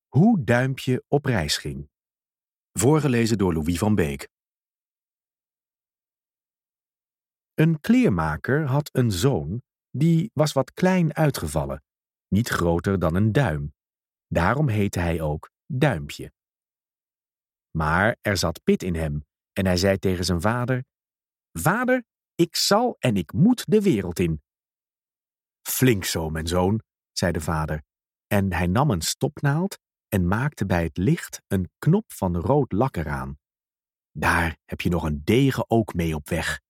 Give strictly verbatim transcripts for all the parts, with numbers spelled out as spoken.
Hoe Duimpje op reis ging. Voorgelezen door Louis van Beek. Een kleermaker had een zoon, die was wat klein uitgevallen, niet groter dan een duim. Daarom heette hij ook Duimpje. Maar er zat pit in hem en hij zei tegen zijn vader: Vader, ik zal en ik moet de wereld in. Flink zo, mijn zoon, zei de vader, en hij nam een stopnaald en maakte bij het licht een knop van rood lak eraan. Daar heb je nog een degen ook mee op weg.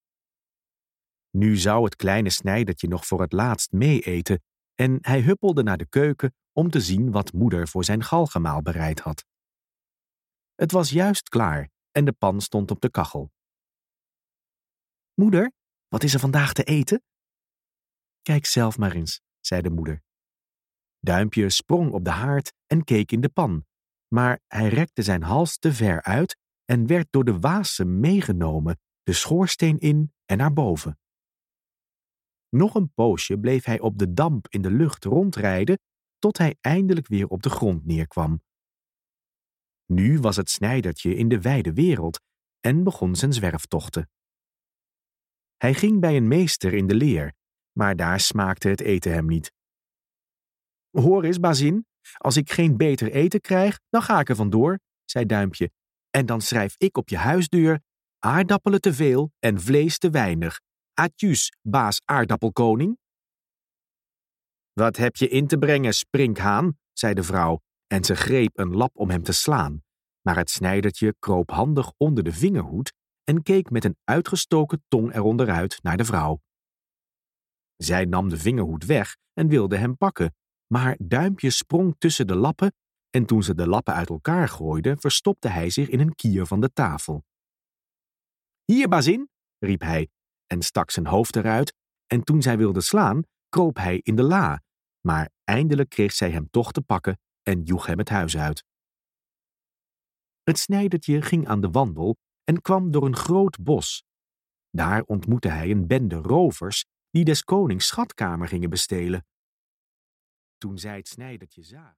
Nu zou het kleine snijdertje nog voor het laatst mee eten en hij huppelde naar de keuken om te zien wat moeder voor zijn galgenmaal bereid had. Het was juist klaar en de pan stond op de kachel. Moeder, wat is er vandaag te eten? Kijk zelf maar eens, zei de moeder. Duimpje sprong op de haard en keek in de pan, maar hij rekte zijn hals te ver uit en werd door de wasem meegenomen, de schoorsteen in en naar boven. Nog een poosje bleef hij op de damp in de lucht rondrijden, tot hij eindelijk weer op de grond neerkwam. Nu was het snijdertje in de wijde wereld en begon zijn zwerftochten. Hij ging bij een meester in de leer, maar daar smaakte het eten hem niet. Hoor eens, bazin, als ik geen beter eten krijg, dan ga ik er vandoor, zei Duimpje, en dan schrijf ik op je huisdeur: aardappelen te veel en vlees te weinig. Atjus, baas aardappelkoning. Wat heb je in te brengen, sprinkhaan, zei de vrouw, en ze greep een lap om hem te slaan, maar het snijdertje kroop handig onder de vingerhoed en keek met een uitgestoken tong eronderuit naar de vrouw. Zij nam de vingerhoed weg en wilde hem pakken, maar Duimpje sprong tussen de lappen en toen ze de lappen uit elkaar gooide, verstopte hij zich in een kier van de tafel. Hier, bazin, riep hij en stak zijn hoofd eruit, en toen zij wilde slaan, kroop hij in de la, maar eindelijk kreeg zij hem toch te pakken en joeg hem het huis uit. Het snijdertje ging aan de wandel en kwam door een groot bos. Daar ontmoette hij een bende rovers die des konings schatkamer gingen bestelen. Toen zij het snijdertje zagen.